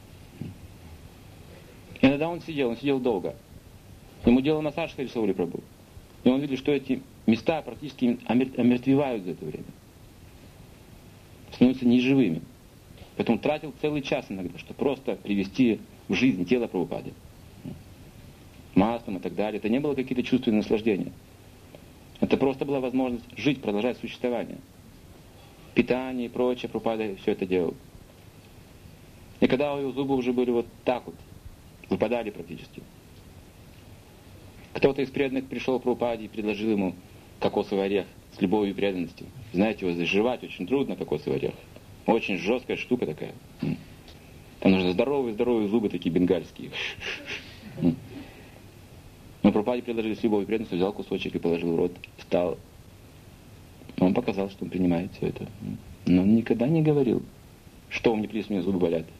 И иногда он сидел, он сидел долго. Ему делал массаж Харисаури Прабху. И он видел, что эти места практически омертвевают за это время. Становятся неживыми. Поэтому тратил целый час иногда, чтобы просто привести в жизнь тело Прабхупады. Маслом и так далее. Это не было какие-то чувственные наслаждения. Это просто была возможность жить, продолжать существование. Питание и прочее, Прабхупада все это делал. И когда у его зубы уже были вот так вот, выпадали практически. Кто-то из преданных пришел к Прабхупаде и предложил ему кокосовый орех с любовью и преданностью. Знаете, его заживать очень трудно, кокосовый орех. Очень жесткая штука такая. Там нужны здоровые-здоровые зубы такие бенгальские. Но Прабхупаде предложили с любовью и преданностью, взял кусочек и положил в рот, встал. Он показал, что он принимает все это. Но он никогда не говорил, что мне принес, мне зубы болят.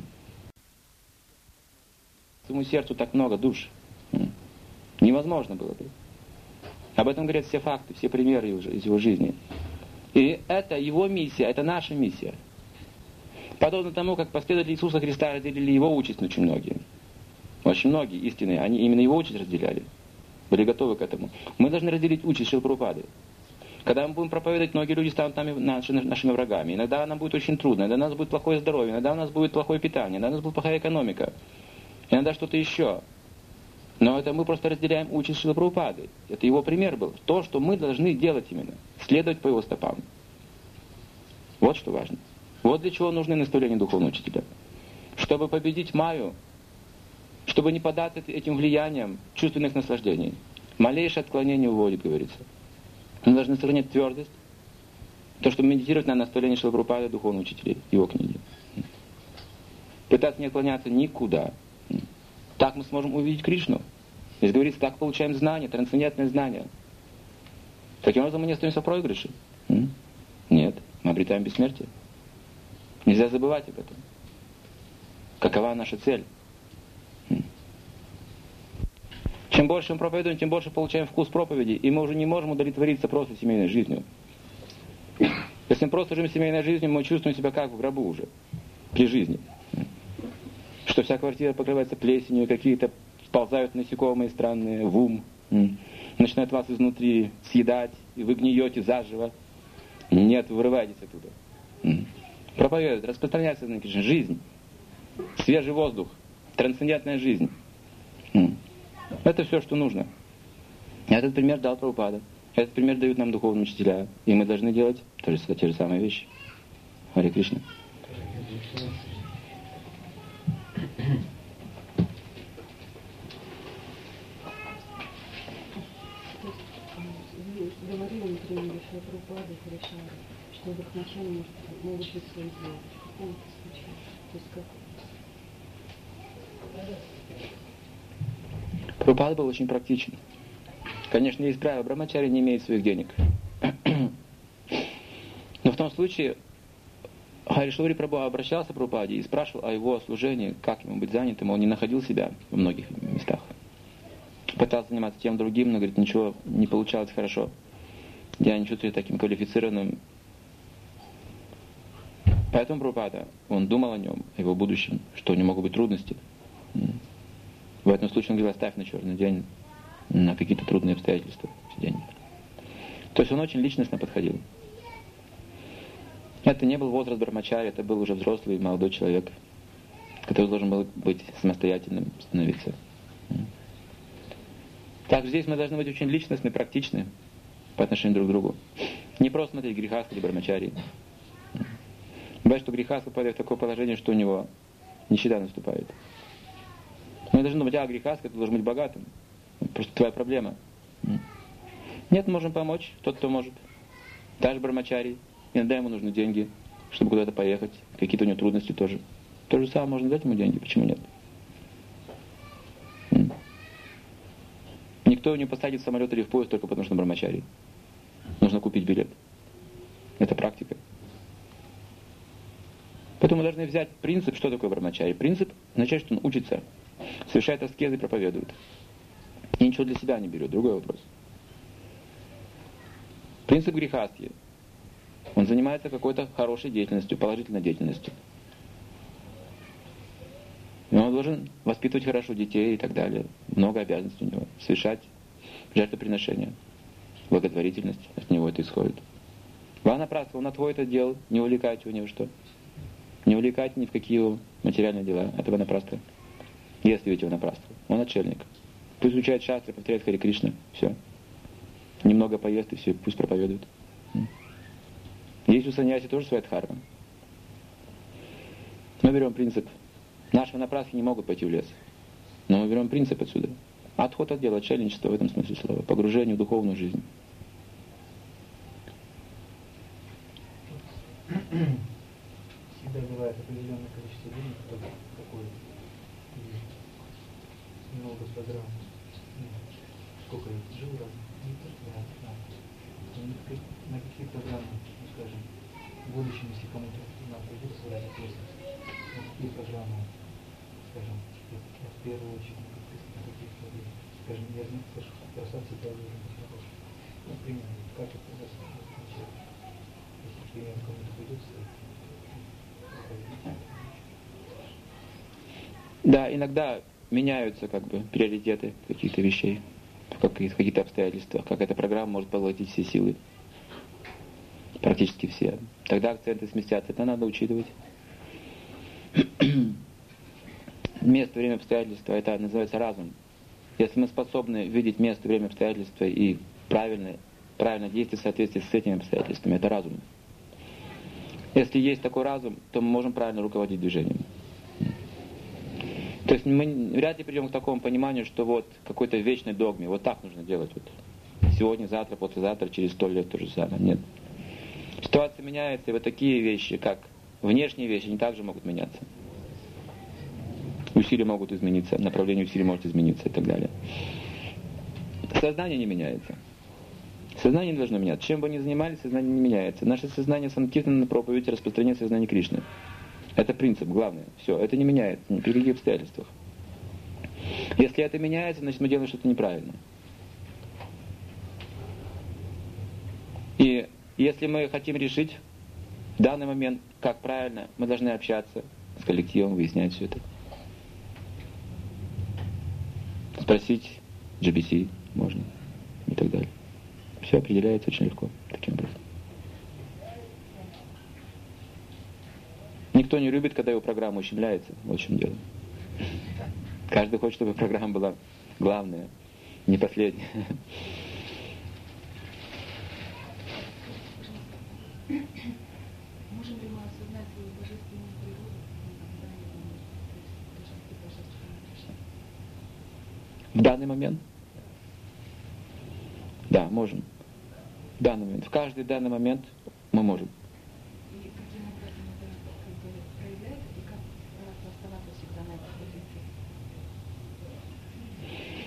Своему сердцу так много душ. Невозможно было бы. Об этом говорят все факты, все примеры из его жизни. И это его миссия, это наша миссия. Подобно тому, как последователи Иисуса Христа разделили его участь очень многие. Очень многие истинные, они именно его участь разделяли. Были готовы к этому. Мы должны разделить участь Шрилы Прабхупады. Когда мы будем проповедовать, многие люди станут нами, нашими, нашими врагами. Иногда нам будет очень трудно, иногда у нас будет плохое здоровье, иногда у нас будет плохое питание, иногда у нас будет плохая экономика, иногда что-то еще. Но это мы просто разделяем участь Шрилы Прабхупады. Это его пример был. То, что мы должны делать именно. Следовать по его стопам. Вот что важно. Вот для чего нужны наставления духовного учителя. Чтобы победить Майю, чтобы не поддаться этим влияниям чувственных наслаждений. Малейшее отклонение уводит, говорится. Мы должны сохранять твердость. То, чтобы медитировать на наставление Шрилы Прабхупады, духовного учителя, его книги. Пытаться не отклоняться никуда. Так мы сможем увидеть Кришну. Здесь говорится, так получаем знания, трансцендентное знание. Таким образом мы не остаемся в проигрыше. Нет, мы обретаем бессмертие. Нельзя забывать об этом. Какова наша цель? Чем больше мы проповедуем, тем больше получаем вкус проповеди, и мы уже не можем удовлетвориться просто семейной жизнью. Если мы просто живем семейной жизнью, мы чувствуем себя как в гробу уже, при жизни. Что вся квартира покрывается плесенью, какие-то сползают насекомые странные в ум, начинают вас изнутри съедать, и вы гниете заживо. Нет, вы вырываетесь оттуда. Проповедует, распространяется на Кришне жизнь, свежий воздух, трансцендентная жизнь. Это все, что нужно. Этот пример дал Прабхупада. Этот пример дают нам духовные учителя. И мы должны делать те же, те же самые вещи. Харе Кришна. Говорила, например, что Прабхупада Харишара, что вдохновение может быть своим делом. В каком случае? есть как? Прабхупада был очень практичен. Конечно, есть правило, брамачари не имеет своих денег. Но в том случае Харишвари Прабху обращался к Прабхупаде и спрашивал о его служении, как ему быть занятым, он не находил себя в многих местах. Пытался заниматься тем другим, но, говорит, ничего не получалось хорошо. Я не чувствую себя таким квалифицированным. Поэтому Прабхупада, он думал о нем, о его будущем, что у него могут быть трудности. В этом случае он говорил, оставь на черный день, на какие-то трудные обстоятельства деньги. То есть он очень личностно подходил. Это не был возраст брамачари, это был уже взрослый молодой человек, который должен был быть самостоятельным, становиться. Также здесь мы должны быть очень личностны, практичны по отношению друг к другу. Не просто смотреть грехаска или брамачари. Бывает, что грехаска попадает в такое положение, что у него нищета наступает. Мы должны думать, а грехаска, ты должен быть богатым. Просто твоя проблема. Нет, мы можем помочь, тот, кто может. Даже брамачари. Иногда ему нужны деньги, чтобы куда-то поехать. Какие-то у него трудности тоже. То же самое, можно дать ему деньги, почему нет? Никто его не посадит в самолет или в поезд только потому, что он брамачари. Нужно купить билет. Это практика. Поэтому мы должны взять принцип, что такое брамачари. Принцип означает, что он учится, совершает аскезы и проповедует. И ничего для себя не берет. Другой вопрос. Принцип грехастхи. Он занимается какой-то хорошей деятельностью, положительной деятельностью. И он должен воспитывать хорошо детей и так далее. Много обязанностей у него. Совершать жертвоприношения. Благотворительность. От него это исходит. Ванапрастха, он отводит это дело, не увлекайте у него что. Не увлекайте ни в какие материальные дела. Это ванапрастха. Если ведь ванапрастха. Он отшельник. Пусть изучает шастры, повторяет Харе Кришна. Все. Немного поест и все, пусть проповедует. Есть у саньяси тоже своя дхарма. Мы берем принцип. Наши ванапрастхи не могут пойти в лес. Но мы берем принцип отсюда. Отход от дела, отшельничество в этом смысле слова. Погружение в духовную жизнь. Всегда бывает определенное количество денег, какое много программ. Сколько я жил раз, на какие программы, ну, скажем, в будущем, если кому-то надо будет своя ответственность, на какие программы, скажем, в первую очередь, на каких программах, скажем, я знаю, что красавцы должны быть хорошие. Например, как это означает, если пример кому-то придется. Да, иногда меняются как бы приоритеты каких-то вещей, в каких-то обстоятельствах, как эта программа может поглотить все силы, практически все. Тогда акценты сместятся, это надо учитывать. Место, время, обстоятельства, это называется разум. Если мы способны видеть место, время, обстоятельства и правильно, правильно действовать в соответствии с этими обстоятельствами, это разум. Если есть такой разум, то мы можем правильно руководить движением. То есть мы вряд ли придем к такому пониманию, что вот какой-то вечной догме, вот так нужно делать. Вот. Сегодня, завтра, послезавтра, через сто лет то же самое. Нет. Ситуация меняется, и вот такие вещи, как внешние вещи, они также могут меняться. Усилия могут измениться, направление усилий может измениться и так далее. Сознание не меняется. Сознание не должно меняться. Чем бы ни занимались, сознание не меняется. Наше сознание санкиртана на проповедь распространяет сознание Кришны. Это принцип, главное. Все, это не меняется ни при каких обстоятельствах. Если это меняется, значит мы делаем что-то неправильно. И если мы хотим решить в данный момент, как правильно, мы должны общаться с коллективом, выяснять все это. Спросить джи би си можно и так далее. Все определяется очень легко таким образом. Никто не любит, когда его программа ущемляется. Вот в чем дело. Каждый хочет, чтобы программа была главная, не последняя. Можем ли мы осознать свою божественную природу? В данный момент? Да, можем. В данный момент. В каждый данный момент мы можем. И каким образом это как бы проявляется, и как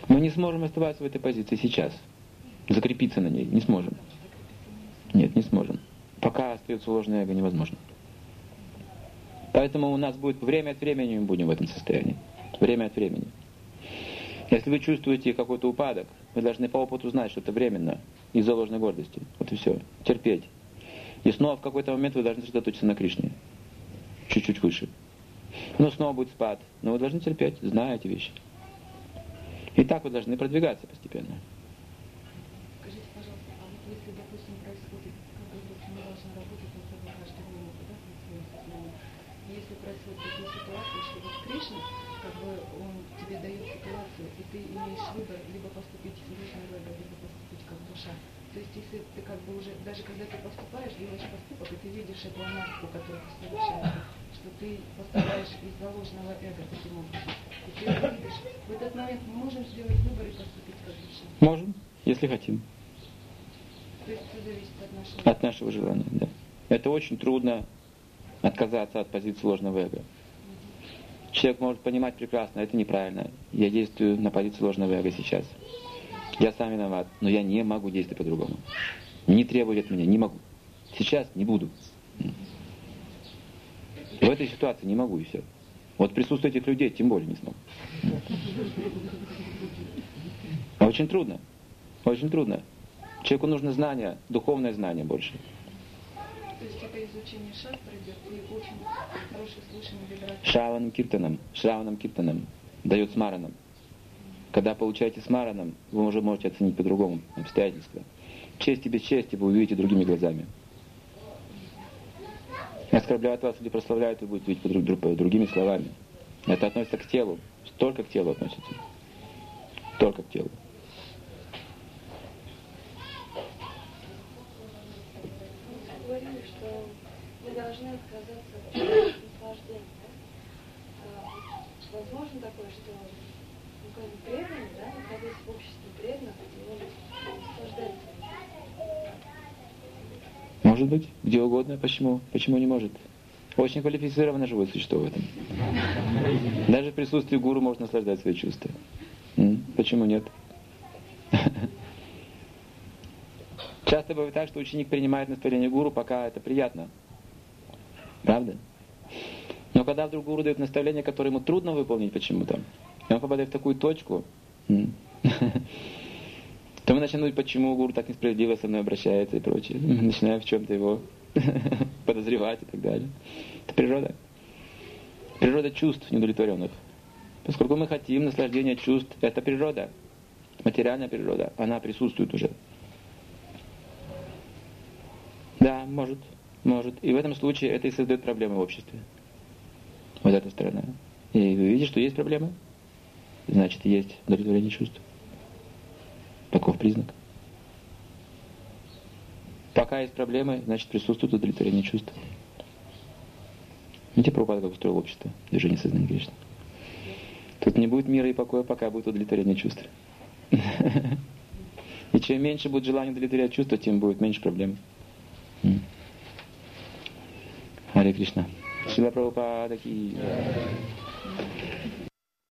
Мы не сможем оставаться в этой позиции сейчас. Закрепиться на ней не сможем. Нет, не сможем. Пока остается ложное эго, невозможно. Поэтому у нас будет время от времени мы будем в этом состоянии. Время от времени. Если вы чувствуете какой-то упадок, вы должны по опыту знать, что это временно, из-за ложной гордости. Вот и все. Терпеть. И снова в какой-то момент вы должны сосредоточиться на Кришне. Чуть-чуть выше. Но снова будет спад. Но вы должны терпеть, зная эти вещи. И так вы должны продвигаться постепенно. Скажите, пожалуйста, а вот если, допустим, происходит, как говорится, мы должны работать над собой каждую минуту, да, над своим сознанием. И если происходят такие ситуации, что вот Кришна, как бы он тебе дает ситуацию, и ты имеешь выбор либо поступить с личной выбором, либо поступить как душа. То есть если ты как бы уже, даже когда ты поступаешь, делаешь поступок, и ты видишь эту анархию, которую ты совершаешь, что ты поступаешь из-за ложного эго таким образом. И ты это видишь. В этот момент мы можем сделать выбор и поступить как душа. Можем, если хотим. То есть все зависит от нашего... От нашего желания, да. Это очень трудно отказаться от позиции ложного эго. Человек может понимать прекрасно, это неправильно. Я действую на позиции ложного эго сейчас. Я сам виноват, но я не могу действовать по-другому. Не требует от меня, не могу. Сейчас не буду. В этой ситуации не могу, и все. Вот присутствие этих людей тем более не смогу. Очень трудно. Очень трудно. Человеку нужно знание, духовное знание больше. То есть это изучение шастры идет и очень хорошее слушание вибрации. Шраванам киртанам, шраванам киртанам дает смаранам. Когда получаете смараном, вы уже можете оценить по-другому обстоятельства. Честь и бесчестие вы увидите другими глазами. Оскорбляют вас или прославляют, вы будете видеть по друг, другими словами. Это относится к телу. Только к телу относится. Только к телу. Вы говорили, что мы должны отказаться от наслаждения. Да? А, возможно такое, что ну, как бы преданный, да, находясь в обществе преданных, может наслаждаться. Может быть, где угодно. Почему? Почему не может? Очень квалифицированно живое существо в этом. Даже в присутствии гуру может наслаждать свои чувства. М? Почему нет? Часто бывает так, что ученик принимает наставление гуру, пока это приятно. Правда? Но когда вдруг гуру дает наставление, которое ему трудно выполнить почему-то, и он попадает в такую точку, то мы начинаем думать, почему гуру так несправедливо со мной обращается и прочее. Начинаем в чем-то его подозревать и так далее. Это природа. Природа чувств неудовлетворенных. Поскольку мы хотим наслаждения чувств, это природа. Материальная природа. Она присутствует уже. Да, может. Может. И в этом случае это и создает проблемы в обществе. Вот эта сторона. И вы видите, что есть проблемы? Значит, есть удовлетворение чувств. Таков признак. Пока есть проблемы, значит присутствует удовлетворение чувств. Видите, Прабхупада как устроил общество, движение сознания Кришны. Тут не будет мира и покоя, пока будет удовлетворение чувств. И чем меньше будет желания удовлетворять чувства, тем будет меньше проблем. Харе Кришна. Шрила Прабхупада ки.